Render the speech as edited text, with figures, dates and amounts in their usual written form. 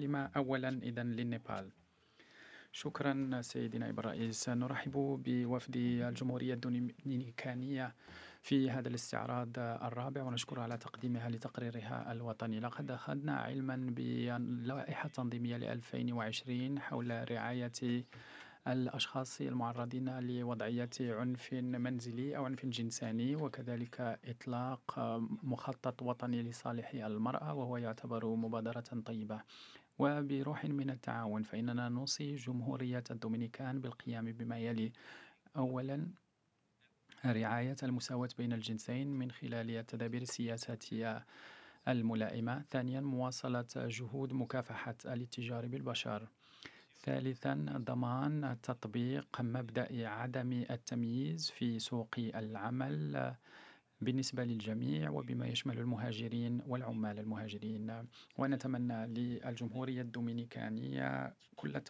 الكلمة أولا إذا للنيبال. شكرا سيدي نائب الرئيس، نرحب بوفد الجمهورية الدومينيكانية في هذا الاستعراض الرابع ونشكرها على تقديمها لتقريرها الوطني. لقد أخذنا علما باللائحة التنظيمية ل 2020 حول رعاية الأشخاص المعرضين لوضعية عنف منزلي أو عنف جنساني، وكذلك إطلاق مخطط وطني لصالح المرأة، وهو يعتبر مبادرة طيبة. وبروح من التعاون فإننا نوصي جمهورية الدومينيكان بالقيام بما يلي: أولا، رعاية المساواة بين الجنسين من خلال التدابير السياساتية الملائمة. ثانيا، مواصلة جهود مكافحة الاتجار بالبشر. ثالثا، ضمان تطبيق مبدأ عدم التمييز في سوق العمل بالنسبة للجميع، وبما يشمل المهاجرين والعمال المهاجرين. ونتمنى للجمهورية الدومينيكانية كل